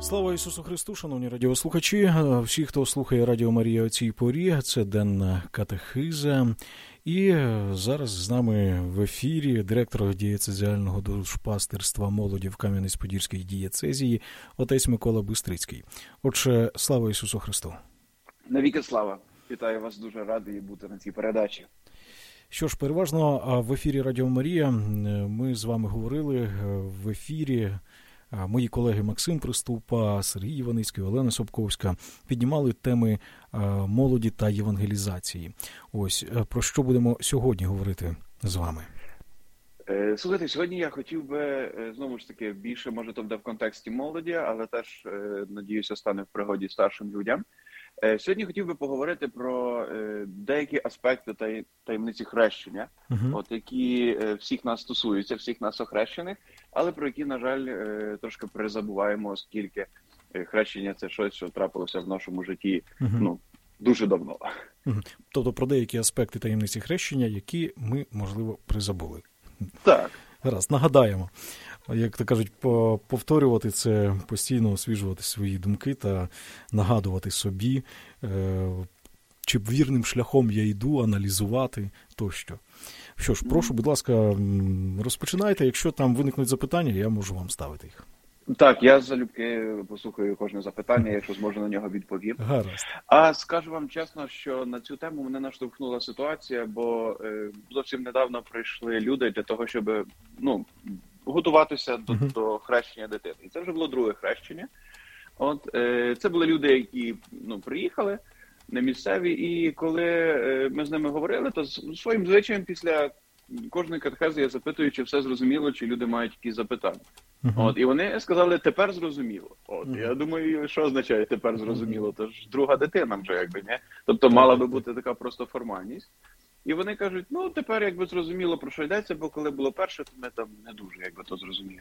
Слава Ісусу Христу, шановні радіослухачі, всі, хто слухає Радіо Марія о цій порі, це денна катехиза. І зараз з нами в ефірі директор дієцезіального душпастерства молоді в Кам'янець-Подільській дієцезії, отець Микола Бистрицький. Отже, слава Ісусу Христу. Навіки слава. Вітаю вас, дуже радий бути на цій передачі. Що ж, переважно в ефірі Радіо Марія ми з вами говорили в ефірі. Мої колеги Максим Приступа, Сергій Іваницький, Олена Собковська піднімали теми молоді та євангелізації. Ось, про що будемо сьогодні говорити з вами? Слухайте, сьогодні я хотів би, знову ж таки, більше, може, то буде в контексті молоді, але теж, надіюся, стане в пригоді старшим людям. Сьогодні хотів би поговорити про деякі аспекти таємниці хрещення, які всіх нас стосуються, всіх нас охрещених, але про які, на жаль, трошки призабуваємо, оскільки хрещення – це щось, що трапилося в нашому житті дуже давно. Тобто про деякі аспекти таємниці хрещення, які ми, можливо, призабули. Так. Гаразд, нагадаємо. Як то кажуть, повторювати це, постійно освіжувати свої думки та нагадувати собі, чи вірним шляхом я йду, аналізувати тощо. Що ж, прошу, будь ласка, розпочинайте. Якщо там виникнуть запитання, я можу вам ставити їх. Так, я залюбки послухаю кожне запитання, якщо зможу на нього відповім. Гаразд. А скажу вам чесно, що на цю тему мене наштовхнула ситуація, бо зовсім недавно прийшли люди для того, щоб готуватися до хрещення дитини. І це вже було друге хрещення. Це були люди, які приїхали, не місцеві, і коли ми з ними говорили, то своїм звичаєм після кожної катехези я запитую, чи все зрозуміло, чи люди мають якісь запитання. І вони сказали, тепер зрозуміло. Я думаю, що означає тепер зрозуміло? То ж друга дитина вже, якби, не? Тобто мала би бути така просто формальність. І вони кажуть, тепер якби зрозуміло, про що йдеться, бо коли було перше, то ми там не дуже, якби то зрозуміли.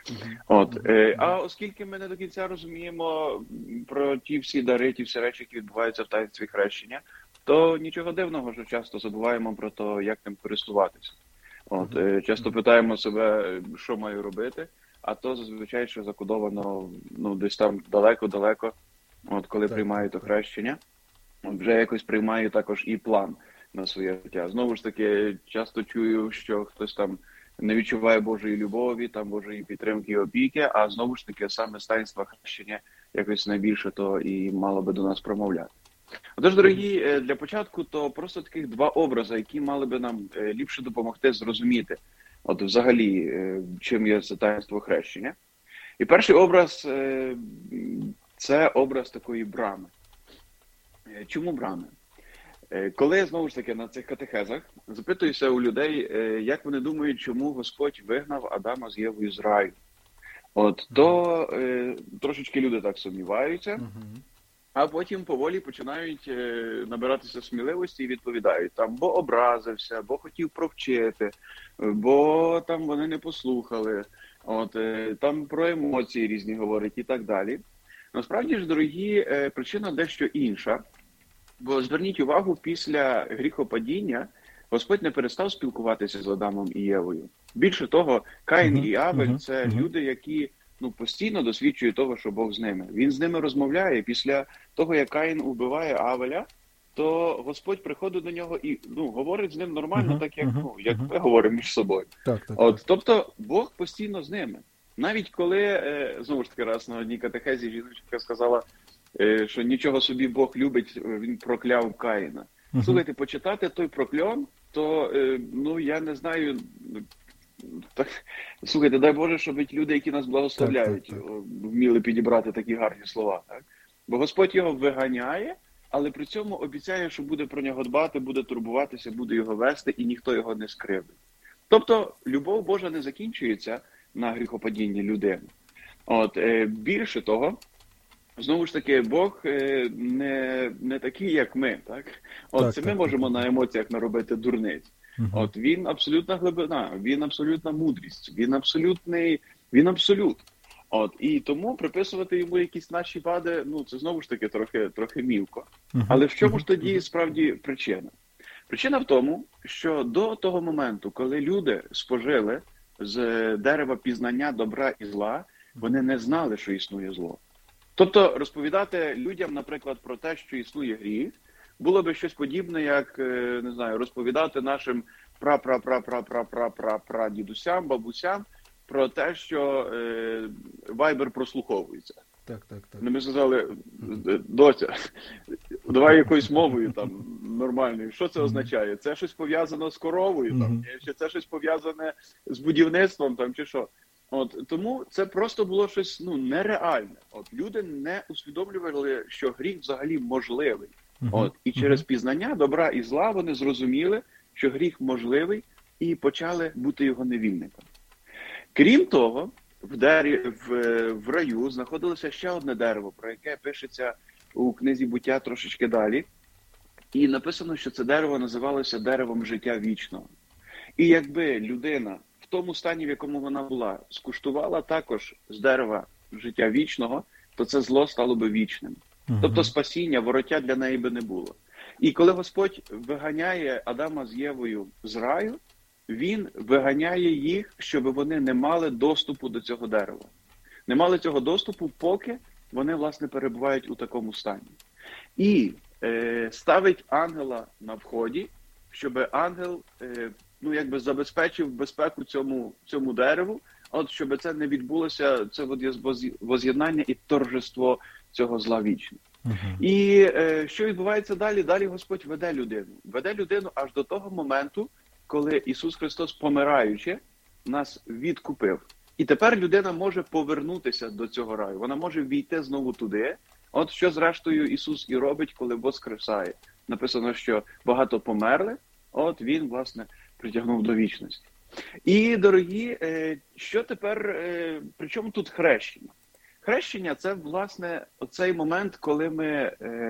А оскільки ми не до кінця розуміємо про ті всі дари, ті всі речі, які відбуваються в таїнстві хрещення, то нічого дивного, що часто забуваємо про те, як тим користуватися. Часто питаємо себе, що маю робити, а то зазвичай, що закодовано десь там далеко-далеко, коли приймаю то хрещення, вже якось приймаю також і план на своє життя. Знову ж таки, часто чую, що хтось там не відчуває Божої любові, там Божої підтримки і опіки, а знову ж таки саме з таїнства хрещення якось найбільше то і мало би до нас промовляти. Отож, дорогі, для початку то просто таких два образи, які мали би нам ліпше допомогти зрозуміти, взагалі, чим є це таїнство хрещення. І перший образ – це образ такої брами. Чому брами? Коли, знову ж таки, на цих катехезах запитуюся у людей, як вони думають, чому Господь вигнав Адама з Євою з раю, то трошечки люди так сумніваються, а потім поволі починають набиратися сміливості і відповідають, бо образився, бо хотів провчити, бо там вони не послухали, там про емоції різні говорять і так далі. Насправді ж, дорогі, причина дещо інша. Бо зверніть увагу, після гріхопадіння Господь не перестав спілкуватися з Адамом і Євою. Більше того, Каїн і Авель – це люди, які постійно досліджують того, що Бог з ними. Він з ними розмовляє. Після того, як Каїн убиває Авеля, то Господь приходить до нього і говорить з ним нормально, так як ми говоримо між собою. Тобто Бог постійно з ними. Навіть коли, знову ж таки, раз на одній катехезі жіночка сказала, що нічого собі Бог любить, він прокляв Каїна. Слухайте, почитати той прокльон, то, я не знаю, слухайте, дай Боже, щоб люди, які нас благословляють, вміли підібрати такі гарні слова. Так? Бо Господь його виганяє, але при цьому обіцяє, що буде про нього дбати, буде турбуватися, буде його вести, і ніхто його не скривдить. Тобто, любов Божа не закінчується на гріхопадінні людини. Більше того, знову ж таки, Бог не такий, як ми. Так? Ми можемо на емоціях наробити дурниць. Він абсолютна глибина, він абсолютна мудрість, він абсолют. І тому приписувати йому якісь наші вади, це знову ж таки трохи мілко. Але в чому ж тоді справді причина? Причина в тому, що до того моменту, коли люди спожили з дерева пізнання добра і зла, вони не знали, що існує зло. Тобто розповідати людям, наприклад, про те, що існує гріх, було би щось подібне, як, не знаю, розповідати нашим дідусям, бабусям про те, що Viber прослуховується. Так. Ми сказали, доця, давай якоюсь мовою там нормальною. Що це означає? Це щось пов'язано з коровою, там, чи це щось пов'язане з будівництвом, там, чи що? Тому це просто було щось нереальне. Люди не усвідомлювали, що гріх взагалі можливий. І через пізнання добра і зла вони зрозуміли, що гріх можливий, і почали бути його невільниками. Крім того, в раю знаходилося ще одне дерево, про яке пишеться у книзі «Буття» трошечки далі. І написано, що це дерево називалося деревом життя вічного. І якби людина в тому стані, в якому вона була, скуштувала також з дерева життя вічного, то це зло стало би вічним. Тобто спасіння, вороття для неї би не було. І коли Господь виганяє Адама з Євою з раю, він виганяє їх, щоб вони не мали доступу до цього дерева. Не мали цього доступу, поки вони, власне, перебувають у такому стані. І ставить ангела на вході, щоб ангел забезпечив безпеку цьому дереву, щоб це не відбулося, це воз'єднання і торжество цього зла вічно. І що відбувається далі? Далі Господь веде людину. Веде людину аж до того моменту, коли Ісус Христос, помираючи, нас відкупив. І тепер людина може повернутися до цього раю. Вона може війти знову туди. Що зрештою Ісус і робить, коли воскресає. Написано, що багато померли, Він, власне, притягнув до вічності. І, дорогі, що тепер, при чому тут хрещення? Хрещення – це, власне, оцей момент, коли ми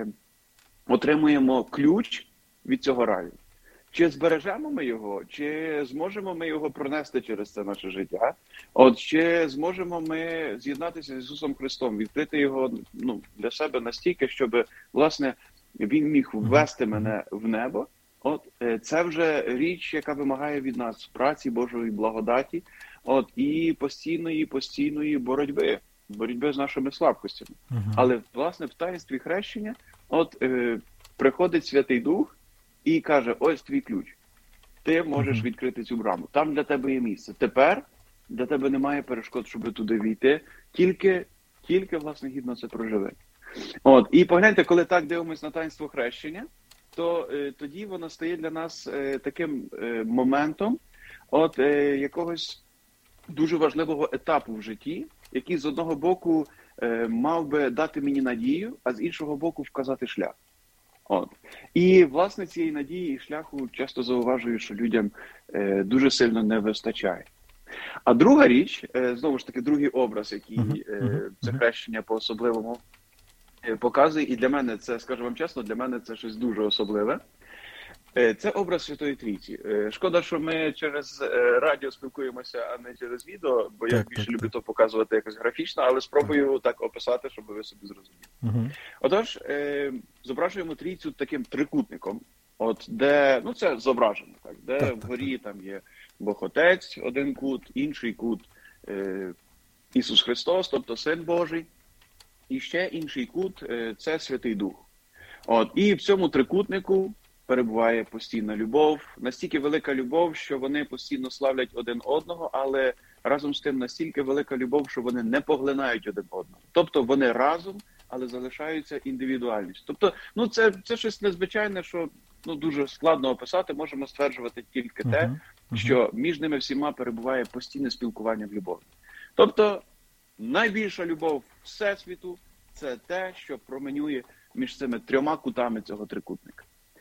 отримуємо ключ від цього раю. Чи збережемо ми його, чи зможемо ми його пронести через це наше життя? Чи зможемо ми з'єднатися з Ісусом Христом, відкрити його для себе настільки, щоб, власне, Він міг ввести мене в небо? Це вже річ, яка вимагає від нас праці, Божої благодаті, і постійної боротьби з нашими слабкостями. Але, власне, в таїнстві хрещення приходить Святий Дух і каже, ось твій ключ. Ти можеш відкрити цю браму. Там для тебе є місце. Тепер для тебе немає перешкод, щоб туди війти. Тільки, власне, гідно це проживи. І погляньте, коли так дивимося на таїнство хрещення, то тоді воно стає для нас таким моментом якогось дуже важливого етапу в житті, який з одного боку мав би дати мені надію, а з іншого боку вказати шлях. І, власне, цієї надії і шляху часто зауважую, що людям дуже сильно не вистачає. А друга річ, знову ж таки, другий образ, який це хрещення по-особливому показує, і для мене це, скажу вам чесно, для мене це щось дуже особливе. Це образ Святої Трійці. Шкода, що ми через радіо спілкуємося, а не через відео, бо я більше люблю то показувати якось графічно, але спробую так описати, щоб ви собі зрозуміли. Отож, зображуємо Трійцю таким трикутником, де, це зображено, де вгорі там є Бог Отець, один кут, інший кут Ісус Христос, тобто Син Божий, і ще інший кут це Святий Дух. І в цьому трикутнику перебуває постійна любов, настільки велика любов, що вони постійно славлять один одного, але разом з тим настільки велика любов, що вони не поглинають один одного. Тобто вони разом, але залишаються індивідуальністю. Тобто, це щось незвичайне, що дуже складно описати, можемо стверджувати тільки те, що між ними всіма перебуває постійне спілкування в любові. Тобто, найбільша любов Всесвіту – це те, що променює між цими трьома кутами цього трикутника.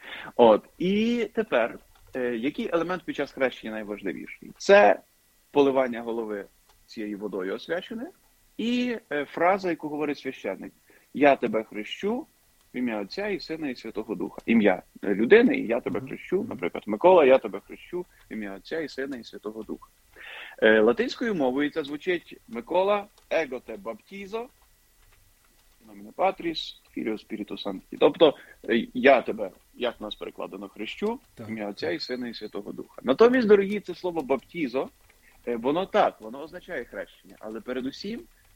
І тепер, який елемент під час хрещення найважливіший? Це поливання голови цією водою освяченою і фраза, яку говорить священник. Я тебе хрещу в ім'я Отця і Сина і Святого Духа. Ім'я людини, і я тебе хрещу, наприклад, Микола, я тебе хрещу в ім'я Отця і Сина і Святого Духа. Латинською мовою це звучить Микола, его te baptizo, nomine Patris, Filio Spiritus Sancti. Тобто, я тебе, як у нас перекладено, хрещу, ім'я Отця і Сина і Святого Духа. Натомість, дорогі, це слово «баптізо», воно означає хрещення, але передусім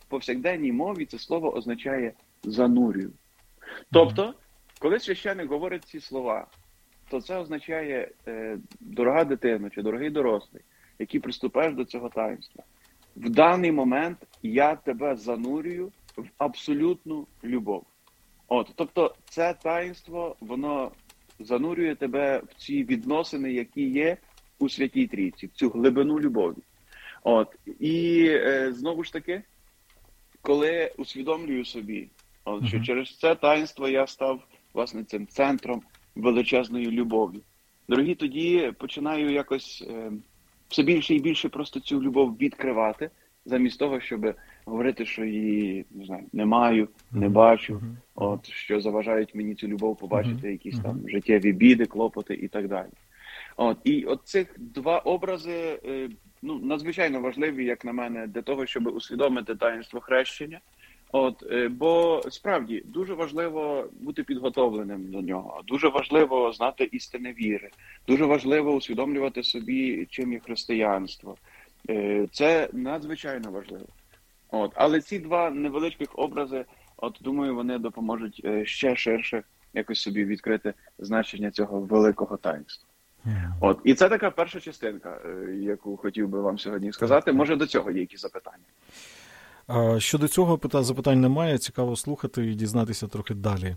повсякденній мові це слово означає «занурюю». Тобто, коли священник говорить ці слова, то це означає «дорога дитина» чи «дорогий дорослий», який приступаєш до цього таїнства. В даний момент я тебе занурюю в абсолютну любов. Тобто це таїнство, воно занурює тебе в ці відносини, які є у Святій Трійці, в цю глибину любові. І знову ж таки, коли усвідомлюю собі, що через це таїнство я став, власне, цим центром величезної любові. Дорогі, тоді починаю якось все більше і більше просто цю любов відкривати, замість того, щоб говорити, що її, не знаю, не маю, не бачу, що заважають мені цю любов побачити якісь там життєві біди, клопоти і так далі. І цих два образи, надзвичайно важливі, як на мене, для того, щоб усвідомити таїнство хрещення. Бо справді дуже важливо бути підготовленим до нього, дуже важливо знати істини віри, дуже важливо усвідомлювати собі, чим є християнство. Це надзвичайно важливо. Але ці два невеличких образи, думаю, вони допоможуть ще ширше якось собі відкрити значення цього великого таїнства. І це така перша частинка, яку хотів би вам сьогодні сказати. Може, до цього є якісь запитання? Щодо цього запитань немає, цікаво слухати і дізнатися трохи далі.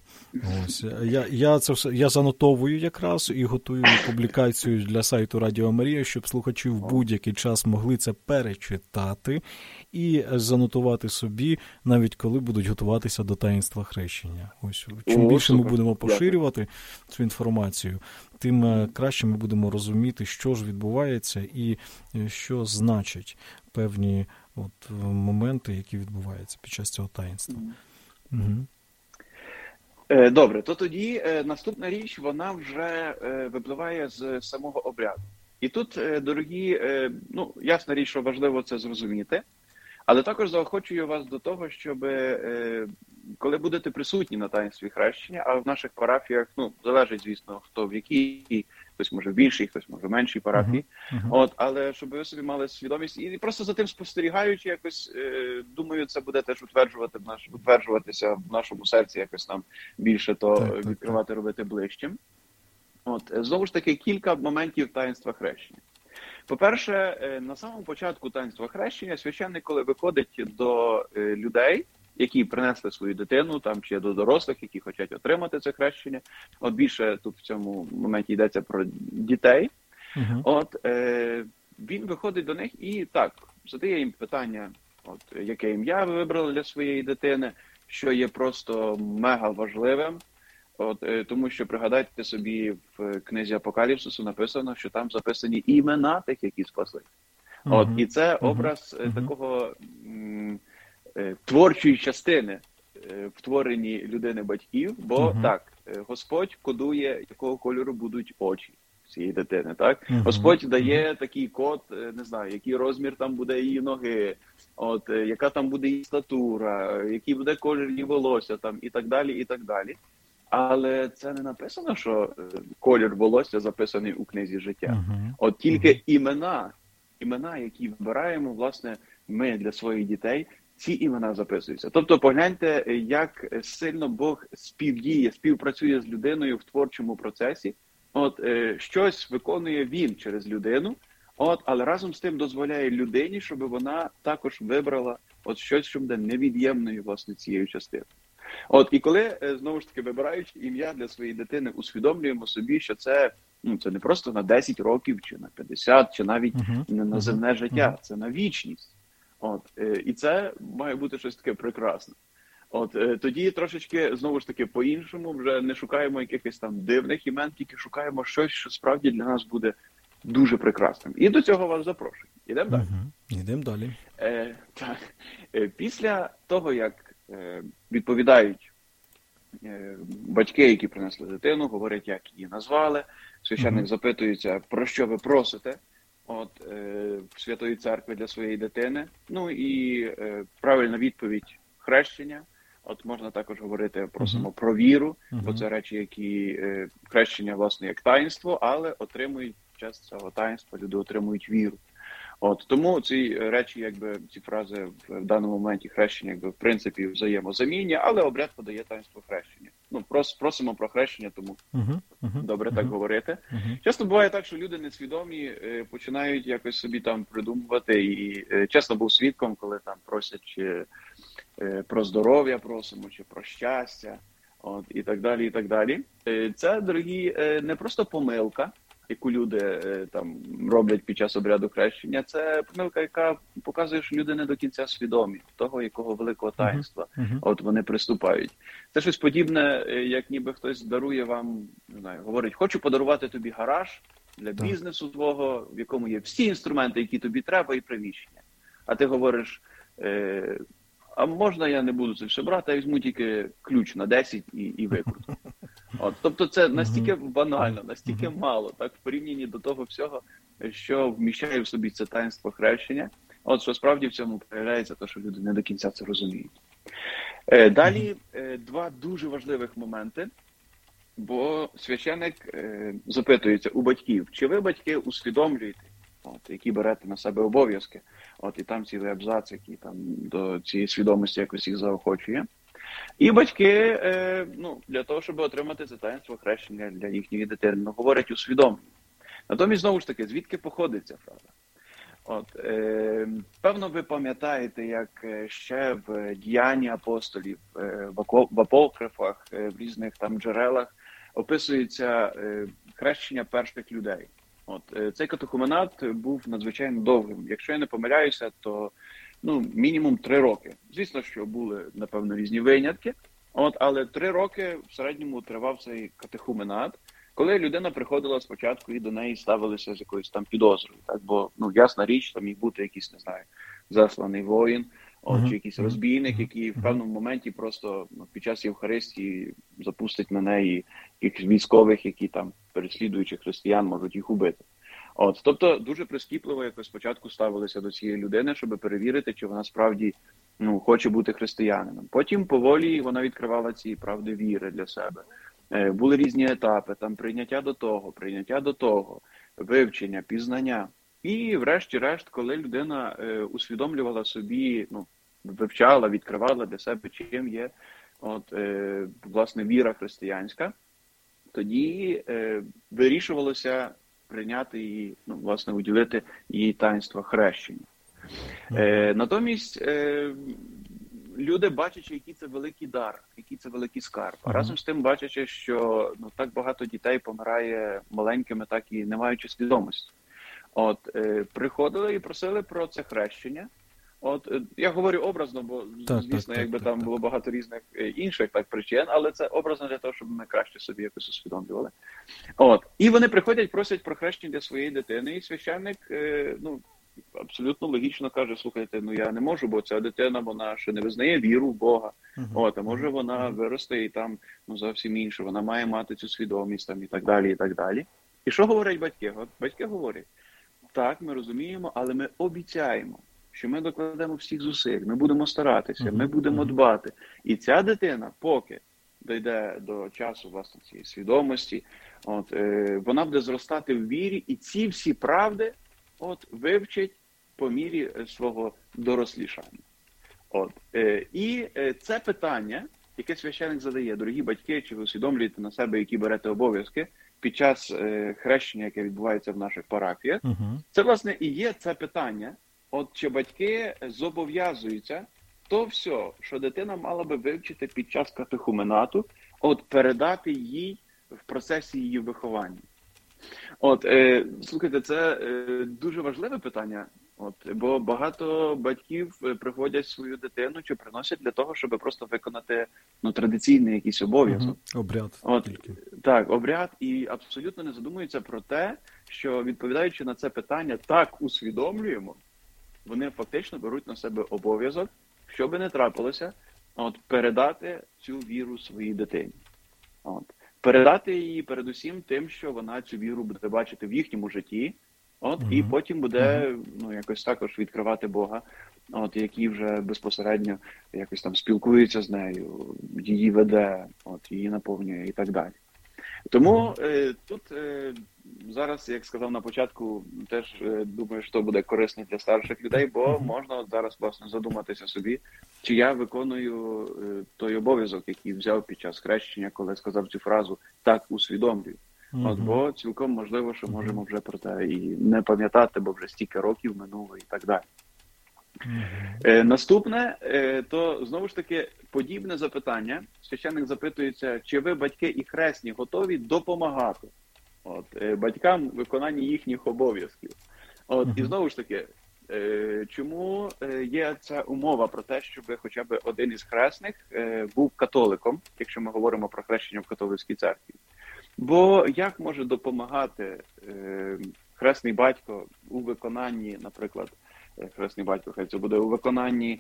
Я занотовую якраз і готую публікацію для сайту Радіо Марія, щоб слухачі в будь-який час могли це перечитати і занотувати собі, навіть коли будуть готуватися до таїнства хрещення. Чим більше ми будемо поширювати цю інформацію, тим краще ми будемо розуміти, що ж відбувається і що значать певні моменти, які відбуваються під час цього таїнства. Добре, то тоді наступна річ, вона вже випливає з самого обряду. І тут, дорогі, ясна річ, що важливо це зрозуміти, але також заохочую вас до того, щоб коли будете присутні на таїнстві хрещення, а в наших парафіях, залежить, звісно, хто в якій, хтось може в більшій, хтось може в меншій парафії, але щоб ви собі мали свідомість і просто за тим спостерігаючи, якось, думаю, це буде теж утверджуватися в нашому серці, якось нам більше то відкривати, робити ближчим. Знову ж таки, кілька моментів таїнства хрещення. По-перше, на самому початку таїнства хрещення священник, коли виходить до людей, які принесли свою дитину, чи до дорослих, які хочуть отримати це хрещення, більше тут в цьому моменті йдеться про дітей, він виходить до них і так, задає їм питання, яке ім'я ви вибрали для своєї дитини, що є просто мега важливим. Тому що, пригадайте собі, в книзі Апокаліпсису написано, що там записані імена тих, які спасли. І це образ такого творчої частини в творенні людини-батьків, бо так, Господь кодує, якого кольору будуть очі цієї дитини, так? Господь дає такий код, не знаю, який розмір там буде її ноги, яка там буде її статура, який буде колір її волосся там, і так далі, і так далі. Але це не написано, що колір волосся записаний у книзі життя. Тільки імена, які вибираємо, власне, ми для своїх дітей, ці імена записуються. Тобто погляньте, як сильно Бог співпрацює з людиною в творчому процесі. Щось виконує він через людину, але разом з тим дозволяє людині, щоб вона також вибрала щось, що буде невід'ємною, власне, цією частиною. І коли, знову ж таки, вибираючи ім'я для своєї дитини, усвідомлюємо собі, що це не просто на 10 років, чи на 50, чи навіть не на земне життя, це на вічність. І це має бути щось таке прекрасне. Тоді трошечки, знову ж таки, по-іншому, вже не шукаємо якихось там дивних імен, тільки шукаємо щось, що справді для нас буде дуже прекрасним. І до цього вас запрошую. Ідемо далі? Ідемо далі. Так. Після того, як відповідають батьки, які принесли дитину, говорять, як її назвали, священник запитується, про що ви просите в Святої Церкви для своєї дитини. І правильна відповідь – хрещення. Можна також говорити, просимо про віру, бо це речі, які хрещення, власне, як таїнство, але отримують час цього таїнства, люди отримують віру. От тому ці речі, якби ці фрази в даному моменті хрещення, якби в принципі взаємозамінні, але обряд подає таїнство хрещення. Ну, просимо про хрещення, тому добре так говорити. Часто буває так, що люди несвідомі починають якось собі там придумувати, і чесно був свідком, коли там просять чи про здоров'я просимо, чи про щастя, от і так далі, і так далі. Це, дорогі, не просто помилка, яку люди там роблять під час обряду хрещення, це помилка, яка показує, що люди не до кінця свідомі того, якого великого таїнства от вони приступають. Це щось подібне, як ніби хтось дарує вам, не знаю, говорить, хочу подарувати тобі гараж для бізнесу твого, в якому є всі інструменти, які тобі треба, і приміщення. А ти говориш, а можна я не буду це все брати, я візьму тільки ключ на 10 і викруту. От, тобто це настільки банально, настільки мало, так, в порівнянні до того всього, що вміщає в собі це таїнство хрещення. От, що справді в цьому проявляється те, що люди не до кінця це розуміють. Далі два дуже важливих моменти, бо священик запитується у батьків, чи ви, батьки, усвідомлюєте, от, які берете на себе обов'язки, от, і там цілий абзац, який там до цієї свідомості якось їх заохочує. І батьки, для того, щоб отримати це таїнство хрещення для їхньої дитини, говорять усвідомлено. Натомість, знову ж таки, звідки походить ця фраза? От, певно, ви пам'ятаєте, як ще в Діянні апостолів, в апокрифах, в різних там джерелах описується хрещення перших людей. От, цей катехуменат був надзвичайно довгим. Якщо я не помиляюся, то мінімум 3 роки. Звісно, що були, напевно, різні винятки, але 3 роки в середньому тривав цей катехуменат, коли людина приходила спочатку і до неї ставилися з якоюсь там підозрою. Так? Бо, ясна річ, там міг бути якийсь, не знаю, засланий воїн, чи якийсь розбійник, який в певному моменті просто під час Євхаристії запустить на неї якихось військових, які там, переслідуючи християн, можуть їх убити. Тобто дуже прискіпливо якось спочатку ставилися до цієї людини, щоб перевірити, чи вона справді хоче бути християнином. Потім поволі вона відкривала ці правди віри для себе. Були різні етапи, там прийняття до того, вивчення, пізнання. І врешті-решт, коли людина усвідомлювала собі, вивчала, відкривала для себе, чим є власне віра християнська, тоді вирішувалося прийняти її, власне, уділити їй таїнство хрещення. Натомість люди, бачачи, який це великий дар, який це великий скарб, а разом з тим бачачи, що так багато дітей помирає маленькими, так і не маючи свідомості. Приходили і просили про це хрещення. Я говорю образно, бо, звісно, там було багато різних інших причин, але це образно для того, щоб ми краще собі якось усвідомлювали. І вони приходять, просять про хрещення для своєї дитини, і священник, абсолютно логічно каже, слухайте, я не можу, бо ця дитина, вона ще не визнає віру в Бога, а може вона виросте і там зовсім інше, вона має мати цю свідомість там, і так далі, і так далі. І що говорять батьки? Батьки говорять, так, ми розуміємо, але ми обіцяємо, що ми докладемо всіх зусиль, ми будемо старатися, ми будемо дбати. І ця дитина, поки дійде до часу, власне, цієї свідомості, вона буде зростати в вірі, і ці всі правди вивчить по мірі свого дорослішання. І це питання, яке священик задає, дорогі батьки, чи ви усвідомлюєте на себе, які берете обов'язки під час хрещення, яке відбувається в наших парафіях, це, власне, і є це питання, чи батьки зобов'язуються то все, що дитина мала би вивчити під час катехуменату, передати їй в процесі її виховання. Слухайте, це дуже важливе питання, бо багато батьків приводять свою дитину чи приносять для того, щоб просто виконати традиційний якийсь обов'язок. Обряд. Так, обряд, і абсолютно не задумуються про те, що, відповідаючи на це питання, так усвідомлюємо, вони фактично беруть на себе обов'язок, що би не трапилося, передати цю віру своїй дитині. Передати її передусім тим, що вона цю віру буде бачити в їхньому житті, і потім буде якось також відкривати Бога, який вже безпосередньо якось там спілкується з нею, її веде, її наповнює і так далі. Тому тут зараз, як сказав на початку, теж думаю, що буде корисно для старших людей, бо можна зараз, власне, задуматися собі, чи я виконую той обов'язок, який взяв під час хрещення, коли сказав цю фразу «так усвідомлюю». От, бо цілком можливо, що можемо вже про це і не пам'ятати, бо вже стільки років минуло і так далі. Наступне, то знову ж таки подібне запитання. Священник запитується, чи ви, батьки і хресні, готові допомагати батькам в виконанні їхніх обов'язків. І знову ж таки, чому є ця умова про те, щоб хоча б один із хресних був католиком, якщо ми говоримо про хрещення в католицькій церкві? Бо як може допомагати хресний батько у виконанні, наприклад, хресний батько, хай це буде у виконанні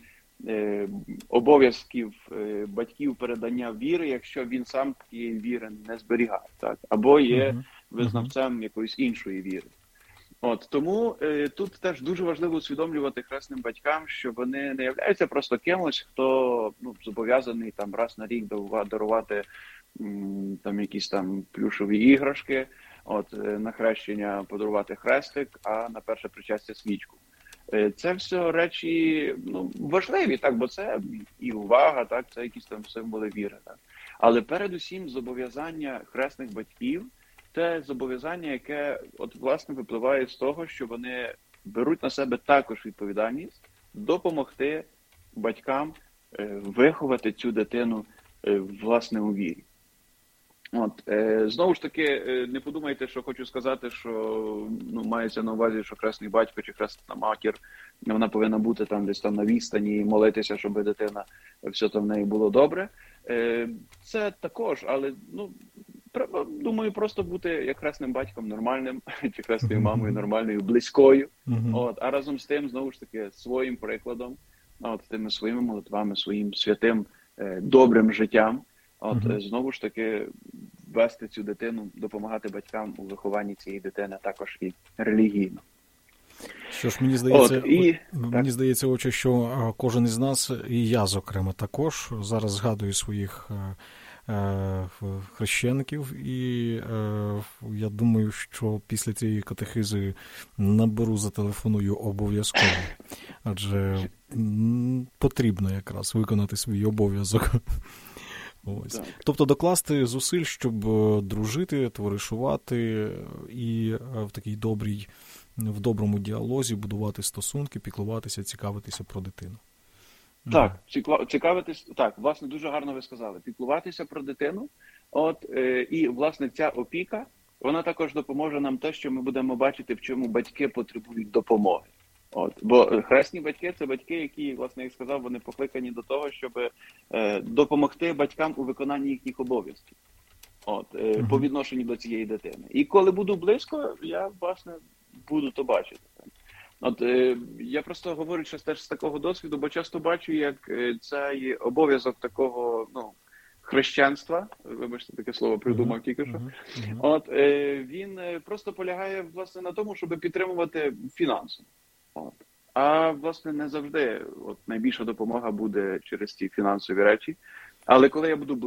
обов'язків батьків передання віри, якщо він сам тієї віри не зберігає, так? Або є визнавцем якоїсь іншої віри. Тому тут теж дуже важливо усвідомлювати хресним батькам, що вони не являються просто кимось, хто зобов'язаний там раз на рік дарувати там якісь там плюшові іграшки, на хрещення подарувати хрестик, а на перше причастя свічку. Це все речі важливі, так, бо це і увага, так, це якісь там символи віри. Так. Але передусім зобов'язання хресних батьків – це зобов'язання, яке власне випливає з того, що вони беруть на себе також відповідальність допомогти батькам виховати цю дитину власне у вірі. Знову ж таки, не подумайте, що хочу сказати, що мається на увазі, що хресний батько чи хресна матір, вона повинна бути там десь там на відстані і молитися, щоб дитина, все там в неї було добре. Це також, але, треба, думаю, просто бути як хресним батьком нормальним, чи хресною мамою нормальною, близькою. А разом з тим, знову ж таки, своїм прикладом, тими своїми молитвами, своїм святим, добрим життям, знову ж таки, вести цю дитину, допомагати батькам у вихованні цієї дитини також і релігійно. Що ж, мені здається, отче, що кожен із нас, і я, зокрема, також зараз згадую своїх хрещеників, і я думаю, що після цієї катехизи наберу, зателефоную обов'язково, адже потрібно якраз виконати свій обов'язок. Ось. Тобто докласти зусиль, щоб дружити, товаришувати і в доброму діалозі будувати стосунки, піклуватися, цікавитися про дитину. Так, цікавитись, так, власне, дуже гарно ви сказали. Піклуватися про дитину, і, власне, ця опіка, вона також допоможе нам те, що ми будемо бачити, в чому батьки потребують допомоги. Бо хресні батьки – це батьки, які, власне, як сказав, вони покликані до того, щоб допомогти батькам у виконанні їхніх обов'язків по відношенню до цієї дитини. І коли буду близько, я, власне, буду то бачити. Я просто говорю теж з такого досвіду, бо часто бачу, як цей обов'язок такого, хрещенства, вибачте, таке слово придумав тільки що, він просто полягає, власне, на тому, щоб підтримувати фінансово. А, власне, не завжди найбільша допомога буде через ці фінансові речі. Але коли я буду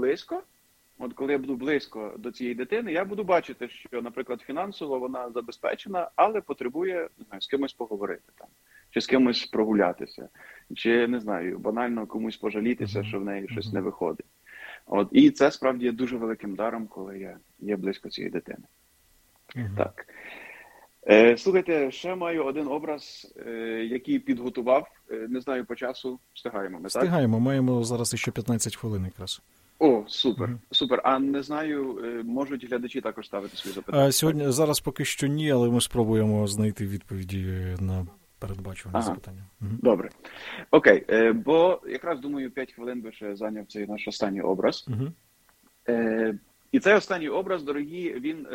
близько до цієї дитини, я буду бачити, що, наприклад, фінансово вона забезпечена, але потребує, з кимось поговорити там, чи з кимось прогулятися, чи, не знаю, банально комусь пожалітися, що в неї щось не виходить. І це, справді, є дуже великим даром, коли я є близько цієї дитини. Так. Слухайте, ще маю один образ, який підготував. Не знаю по часу. Встигаємо ми, так? Встигаємо. Маємо зараз ще 15 хвилин якраз. О, супер, супер. А не знаю, можуть глядачі також ставити свої запитання? Зараз поки що ні, але ми спробуємо знайти відповіді на передбачувані запитання. Добре. Окей, бо якраз, думаю, 5 хвилин би ще зайняв цей наш останній образ. І цей останній образ, дорогі, він...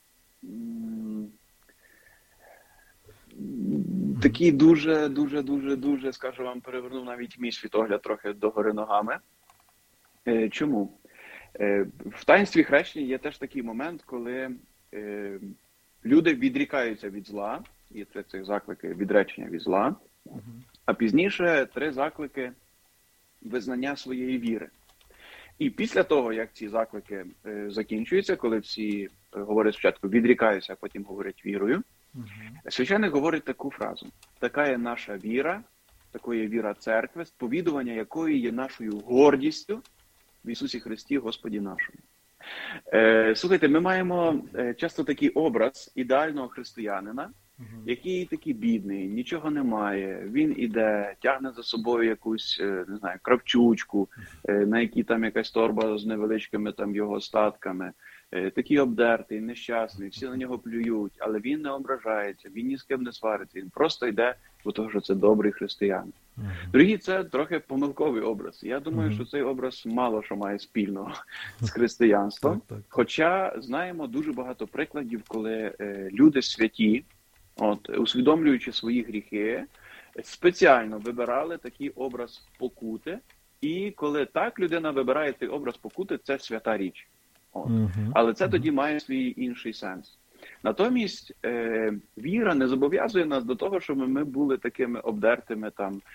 такий дуже, скажу вам, перевернув навіть мій світогляд трохи догори ногами. Чому? В таїнстві хрещення є теж такий момент, коли люди відрікаються від зла, і це заклики відречення від зла, а пізніше 3 заклики визнання своєї віри. І після того, як ці заклики закінчуються, коли всі говорять спочатку відрікаюся, а потім говорять вірою, священник говорить таку фразу: така є наша віра, такою є віра церкви, сповідування якої є нашою гордістю в Ісусі Христі, Господі нашому. Слухайте, ми маємо часто такий образ ідеального християнина, який такий бідний, нічого не має, він іде, тягне за собою якусь, не знаю, кравчучку, на якій там якась торба з невеличкими там його статками, такий обдертий, нещасний, всі на нього плюють, але він не ображається, він ні з ким не свариться, він просто йде, бо того, що це добрий християнин. Другі, це трохи помилковий образ. Я думаю, що цей образ мало що має спільного з християнством, хоча знаємо дуже багато прикладів, коли люди святі, усвідомлюючи свої гріхи, спеціально вибирали такий образ покути, і коли так людина вибирає цей образ покути, це свята річ. Але це тоді має свій інший сенс. Натомість віра не зобов'язує нас до того, щоб ми були такими обдертими,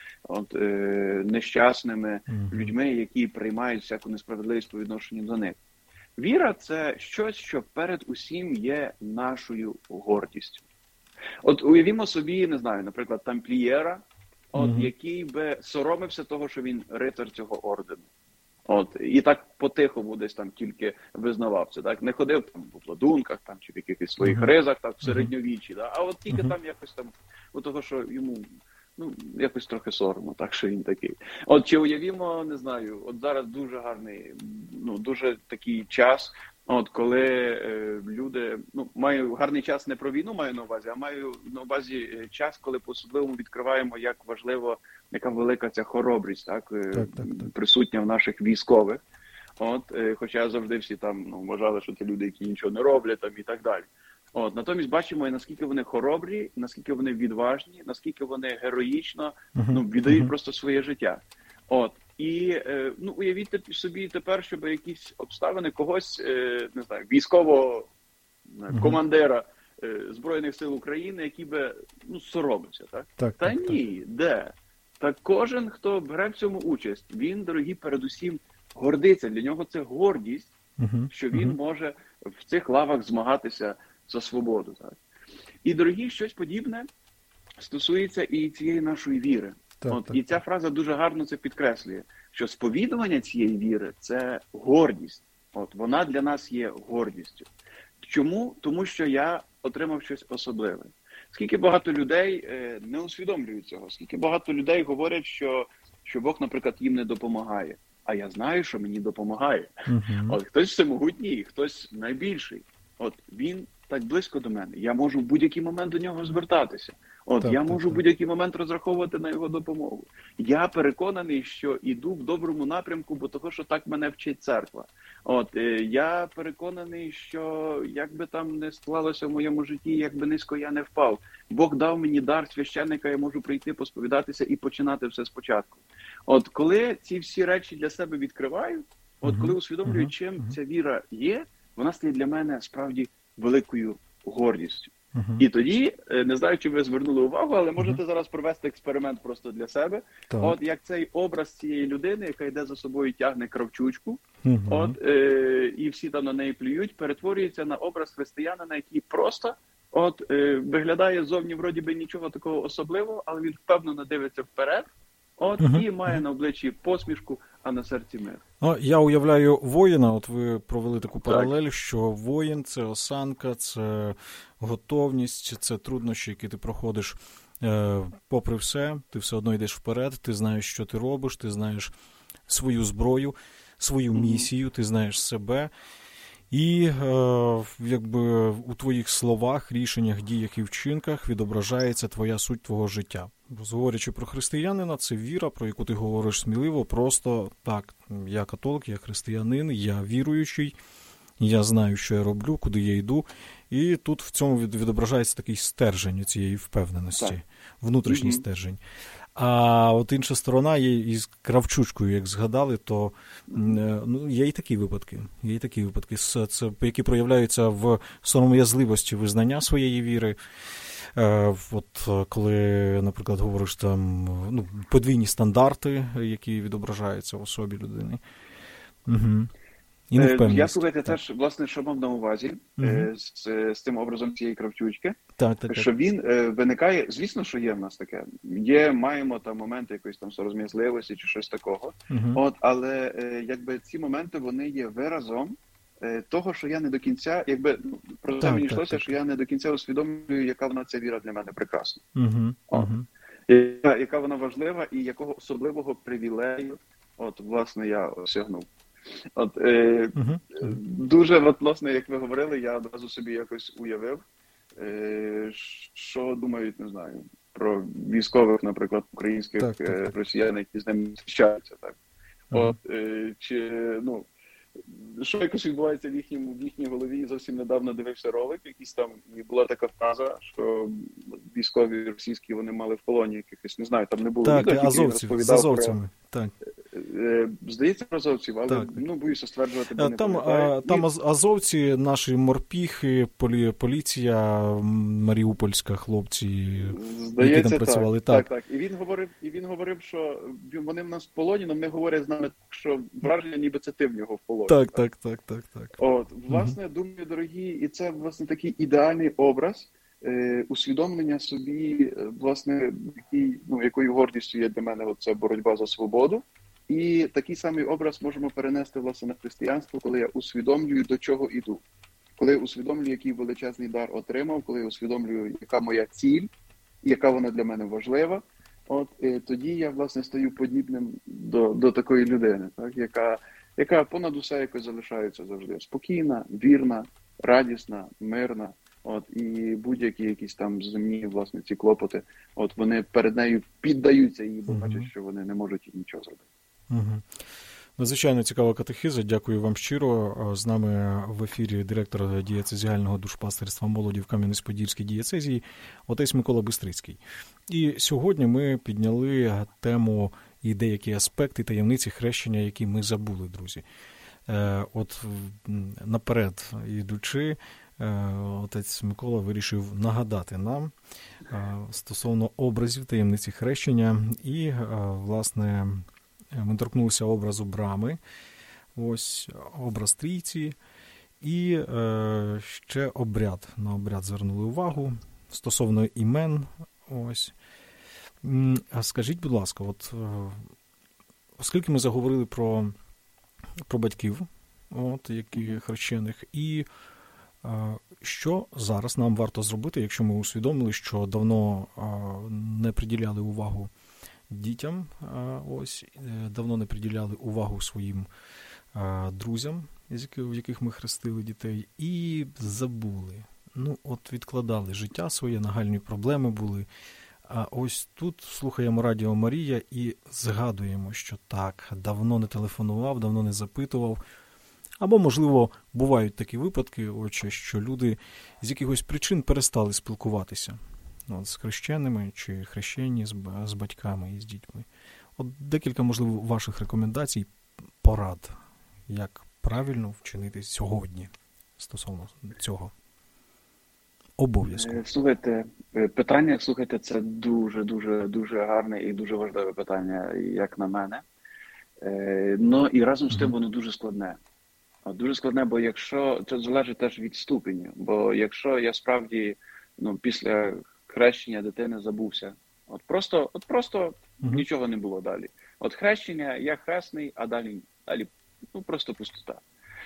нещасними людьми, які приймають всяку несправедливість по відношенню до них. Віра – це щось, що перед усім є нашою гордістю. От уявімо собі, не знаю, наприклад, тамплієра, який би соромився того, що він рицар цього ордену. І так потихому десь там тільки визнавався, так? Не ходив там в обладунках там, чи в якихось своїх ризах так, в середньовіччі, а от тільки там якось там, у того, що йому якось трохи соромно, так, що він такий. Чи уявімо, не знаю, от зараз дуже гарний, дуже такий час, коли люди, маю гарний час не про війну маю на увазі, а маю на увазі час, коли по-особливому відкриваємо, як важливо, яка велика ця хоробрість, так. Присутня в наших військових. Хоча завжди всі там вважали, що це люди, які нічого не роблять там і так далі. Натомість бачимо, наскільки вони хоробрі, наскільки вони відважні, наскільки вони героїчно віддають просто своє життя. І уявіть собі тепер, щоб якісь обставини когось, не знаю, військового командира Збройних сил України, який би соромився, так? Та ні, де? Та кожен, хто бере в цьому участь, він, дорогі, передусім гордиться. Для нього це гордість, що він може в цих лавах змагатися за свободу. Так? І, дорогі, щось подібне стосується і цієї нашої віри. І ця фраза дуже гарно це підкреслює, що сповідування цієї віри – це гордість. Вона для нас є гордістю. Чому? Тому що я отримав щось особливе. Скільки багато людей не усвідомлюють цього, скільки багато людей говорять, що Бог, наприклад, їм не допомагає. А я знаю, що мені допомагає. Хтось всемогутній, хтось найбільший. Він так близько до мене. Я можу в будь-який момент до нього звертатися. Я можу в будь-який момент розраховувати на його допомогу. Я переконаний, що іду в доброму напрямку, бо того, що так мене вчить церква. Я переконаний, що як би там не склалося в моєму житті, як би низько я не впав. Бог дав мені дар священника, я можу прийти, посповідатися і починати все спочатку. Коли ці всі речі для себе відкриваю, коли усвідомлюю, чим ця віра є, вона стає для мене справді великою гордістю. І тоді, не знаю, чи ви звернули увагу, але можете зараз провести експеримент просто для себе. Як цей образ цієї людини, яка йде за собою, тягне кравчучку, і всі там на неї плюють, перетворюється на образ християнина, який просто виглядає зовні вроді би нічого такого особливого, але він впевнено дивиться вперед, і має на обличчі посмішку, а на серці мир. Я уявляю воїна, ви провели таку паралель, що воїн – це осанка, це готовність, це труднощі, які ти проходиш попри все, ти все одно йдеш вперед, ти знаєш, що ти робиш, ти знаєш свою зброю, свою місію, ти знаєш себе. І якби у твоїх словах, рішеннях, діях і вчинках відображається твоя суть твого життя. Говорячи про християнина, це віра, про яку ти говориш сміливо, просто так, я католик, я християнин, я віруючий, я знаю, що я роблю, куди я йду. І тут в цьому відображається такий стержень цієї впевненості, внутрішній стержень. А от інша сторона є із кравчучкою, як згадали, то є і такі випадки. Є і такі випадки, які проявляються в сором'язливості визнання своєї віри. Коли, наприклад, говориш там подвійні стандарти, які відображаються в особі людини. Угу. І невпевненість. Я, слухайте, теж, власне, що мав на увазі з тим образом цієї кравчучки, що він виникає, звісно, що є в нас таке. Маємо там моменти якоїсь там сором'язливості чи щось такого, але якби ці моменти, вони є виразом того, що я не до кінця, про це мені йшлося, що я не до кінця усвідомлюю, яка вона ця віра для мене прекрасна. Яка вона важлива і якого особливого привілею, власне, я осягнув. Дуже, власне, як ви говорили, я одразу собі якось уявив, що думають, не знаю, про військових, наприклад, українських росіян, які з ними зустрічаються, так. Що якось відбувається в їхній голові. Зовсім недавно дивився ролик, якийсь там, і була така фраза, що військові російські, вони мали в полоні якихось, не знаю, там не було відео, тільки він розповідав з азовцями. Так. Здається, про азовців, але боюся стверджувати, бо не пам'ятаю. Там азовці, наші морпіхи, поліція маріупольська, хлопці, які там працювали. Так. І він говорив, що вони в нас в полоні, але вони говорять з нами, що враження, ніби це ти в нього в полоні. Так. Власне, думаю, дорогі, і це, власне, такий ідеальний образ усвідомлення собі, власне, якою гордістю є для мене оця боротьба за свободу. І такий самий образ можемо перенести, власне, на християнство, коли я усвідомлюю, до чого іду. Коли я усвідомлюю, який величезний дар отримав, коли я усвідомлюю, яка моя ціль, яка вона для мене важлива, тоді я, власне, стаю подібним до такої людини, так, яка понад усе якось залишається завжди спокійна, вірна, радісна, мирна. І будь-які якісь там земні, власне, ці клопоти, вони перед нею піддаються їй, бо бачать, що вони не можуть нічого зробити. Надзвичайно цікава катехиза. Дякую вам щиро. З нами в ефірі директор дієцезіального душпастерства молоді в Кам'янець-Подільській дієцезії отець Микола Бистрицький. І сьогодні ми підняли тему і деякі аспекти таємниці хрещення, які ми забули, друзі. Наперед ідучи, отець Микола вирішив нагадати нам стосовно образів таємниці хрещення. І, власне, ми торкнулися образу брами, образ трійці, і ще обряд. На обряд звернули увагу стосовно імен. А скажіть, будь ласка, оскільки ми заговорили про батьків, які хрещених, і що зараз нам варто зробити, якщо ми усвідомили, що давно не приділяли увагу дітям, давно не приділяли увагу своїм друзям, в яких ми хрестили дітей, і забули. Відкладали життя своє, нагальні проблеми були. А ось тут слухаємо Радіо Марія і згадуємо, що так, давно не телефонував, давно не запитував. Або, можливо, бувають такі випадки, що люди з якихось причин перестали спілкуватися з хрещеними чи хрещені, з батьками і з дітьми. Декілька, можливо, ваших рекомендацій, порад, як правильно вчинити сьогодні стосовно цього обов'язку. Питання, це дуже гарне і дуже важливе питання, як на мене. І разом з тим воно дуже складне. Дуже складне, бо якщо це залежить теж від ступеню, бо якщо я справді після хрещення дитини забувся, просто нічого не було далі. Хрещення, я хресний, а далі просто пустота.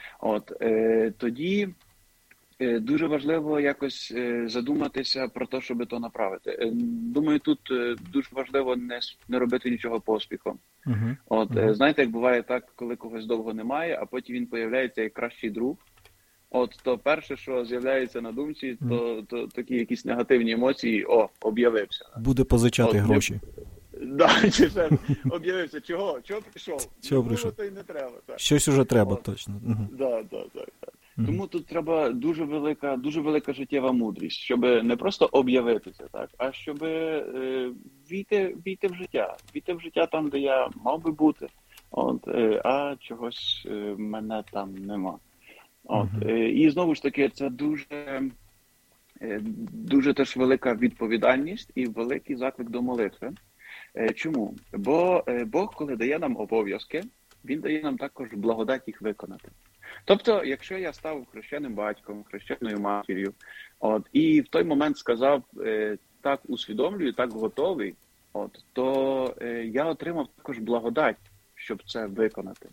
Тоді дуже важливо якось задуматися про те, щоб то направити. Думаю, тут дуже важливо не робити нічого поспіхом. Знаєте, як буває так, коли когось довго немає, а потім він появляється як кращий друг. То перше, що з'являється на думці, то такі якісь негативні емоції, об'явився. Буде позичати гроші. Чи ще об'явився. Чого прийшов? Чого прийшов? То й не треба. Так. Щось уже треба, точно. Так. Тому тут треба дуже велика життєва мудрість, щоб не просто об'явитися, так, а щоб війти в життя. Війти в життя там, де я мав би бути, а чогось мене там нема. І знову ж таки, це дуже теж велика відповідальність і великий заклик до молитви. Чому? Бо Бог, коли дає нам обов'язки, він дає нам також благодать їх виконати. Тобто, якщо я став хрещеним батьком, хрещеною матір'ю, і в той момент сказав, так усвідомлюю, так готовий, то я отримав також благодать, щоб це виконати.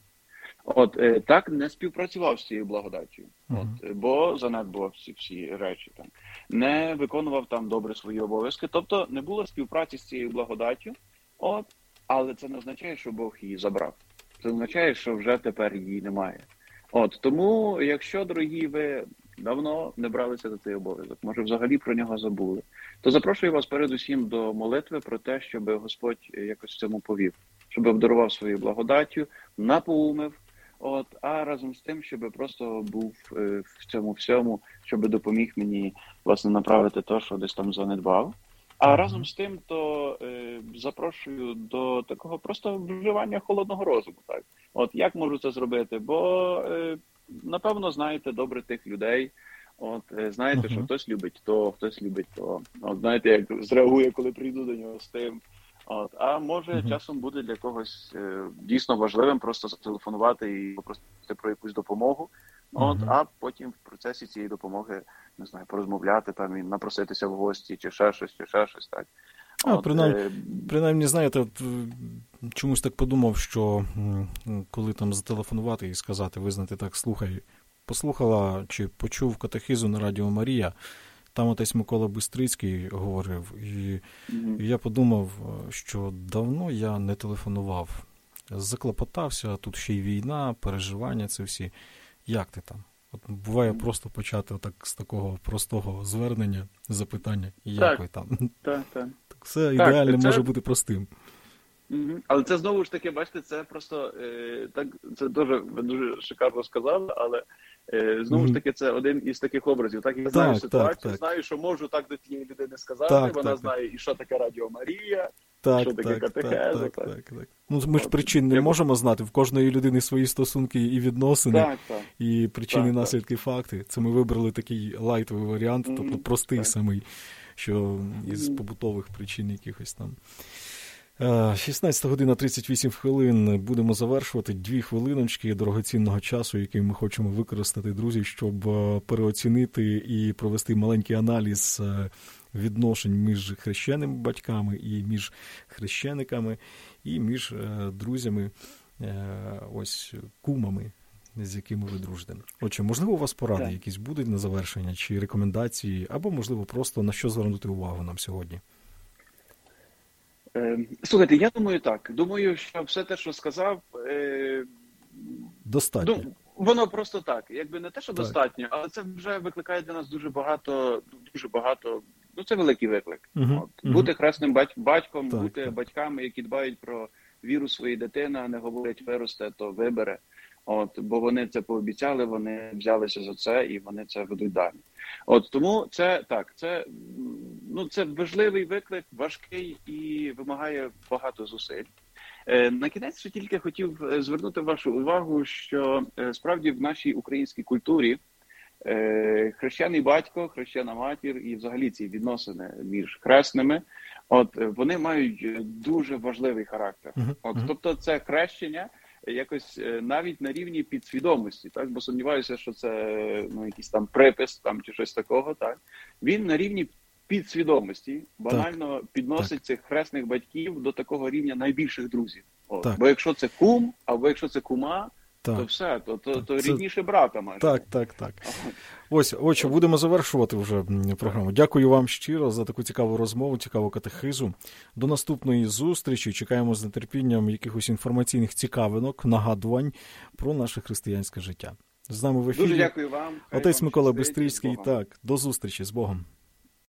Так не співпрацював з цією благодаттю, бо занедбував всі речі, там, не виконував там добре свої обов'язки, тобто не було співпраці з цією благодаттю, але це не означає, що Бог її забрав. Це означає, що вже тепер її немає. Тому, якщо, дорогі, ви давно не бралися за цей обов'язок, може взагалі про нього забули, то запрошую вас передусім до молитви про те, щоб Господь якось в цьому повів, щоб обдарував своєю благодаттю, напоумив, а разом з тим, щоб просто був в цьому всьому, щоб допоміг мені, власне, направити те, що десь там занедбав. А разом з тим, то запрошую до такого просто вживання холодного розуму. Так? Як можу це зробити? Бо, напевно, знаєте добре тих людей. Знаєте, що хтось любить то, хтось любить то. Знаєте, як зреагує, коли прийду до нього з тим. А може, часом буде для когось дійсно важливим просто зателефонувати і попросити про якусь допомогу. А потім в процесі цієї допомоги, не знаю, порозмовляти там і напроситися в гості, чи ще щось, так. Принаймні, знаєте, чомусь так подумав, що коли там зателефонувати і сказати, визнати так, слухай, послухала чи почув катехизу на Радіо Марія, там отець Микола Бистрицький говорив, і я подумав, що давно я не телефонував. Заклопотався, а тут ще й війна, переживання це всі. Як ти там? Буває просто почати отак з такого простого звернення, запитання, як ви там? Так, все ідеально може бути простим. Але це знову ж таки, бачите, це просто, це дуже шикарно сказали, але знову ж таки це один із таких образів. Так, я знаю ситуацію, знаю, що можу так до тієї людини сказати, вона знає, і що таке Радіо Марія, що таке катехеза. Ми ж причин не можемо знати, в кожної людини свої стосунки і відносини, і причини, наслідки, факти. Це ми вибрали такий лайтовий варіант, тобто простий самий, що із побутових причин якихось там. 16 година 38 хвилин. Будемо завершувати. 2 хвилиночки дорогоцінного часу, який ми хочемо використати, друзі, щоб переоцінити і провести маленький аналіз відношень між хрещеними батьками і між хрещениками, і між друзями, ось кумами, з якими ви дружите. Отже, можливо, у вас поради якісь будуть на завершення, чи рекомендації, або, можливо, просто на що звернути увагу нам сьогодні? Слухайте, я думаю так. Думаю, що все те, що сказав, достатньо. Воно просто так. Якби не те, що достатньо, але це вже викликає для нас дуже багато, це великий виклик. Бути хресним батьком, бути батьками, які дбають про віру своєї дитини, а не говорять виросте, то вибере. Бо вони це пообіцяли, вони взялися за це і вони це ведуть далі. Тому це важливий виклик, важкий і вимагає багато зусиль. На кінець ще тільки хотів звернути вашу увагу, що справді в нашій українській культурі хрещений батько, хрещена матір і взагалі ці відносини між хресними, вони мають дуже важливий характер. Тобто це хрещення якось навіть на рівні підсвідомості, так, бо сумніваюся, що це якийсь там припис там чи щось такого, так. Він на рівні підсвідомості банально підносить цих хресних батьків до такого рівня найбільших друзів. Бо якщо це кум, або якщо це кума, то все, то рідніше брата майже. Так. Ось, отже, будемо завершувати вже програму. Дякую вам щиро за таку цікаву розмову, цікаву катехизу. До наступної зустрічі. Чекаємо з нетерпінням якихось інформаційних цікавинок, нагадувань про наше християнське життя. З нами в ефірі дуже дякую вам. отець Микола Бистрицький. Так, до зустрічі. З Богом.